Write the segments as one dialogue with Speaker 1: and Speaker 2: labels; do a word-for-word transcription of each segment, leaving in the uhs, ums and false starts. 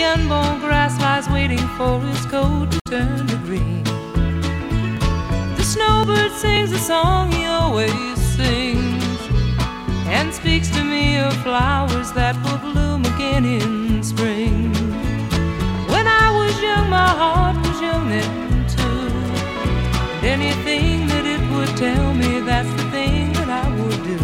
Speaker 1: unborn grass lies waiting for its coat to turn to green. The snowbird sings a song he always sings, and speaks to me of flowers that will bloom again in spring. When I was young, my heart was young then too, and anything that it would tell me, that's the thing that I would do.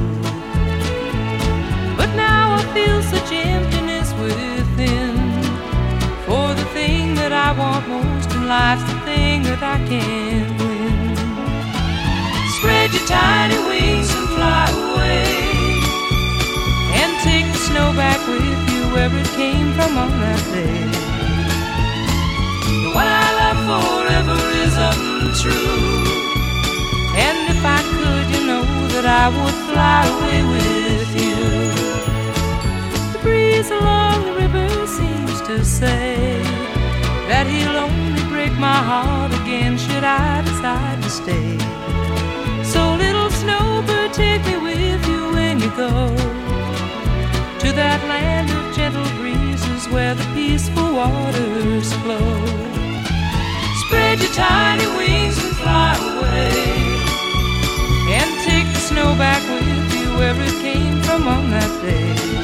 Speaker 1: But now I feel such emptiness within, for the thing that I want most in life's the thing that I can't win. Spread your tiny wings and fly away, and take the snow back with you where it came from on that day. The one I love forever is untrue, and if I could, you know that I would fly away with you. The breeze along the river seems to say that he'll only break my heart again should I decide to stay. So little snowbird, take me with you when you go to that land of gentle breezes where the peaceful waters flow. Spread your tiny wings and fly away, and take the snow back with you where it came from on that day.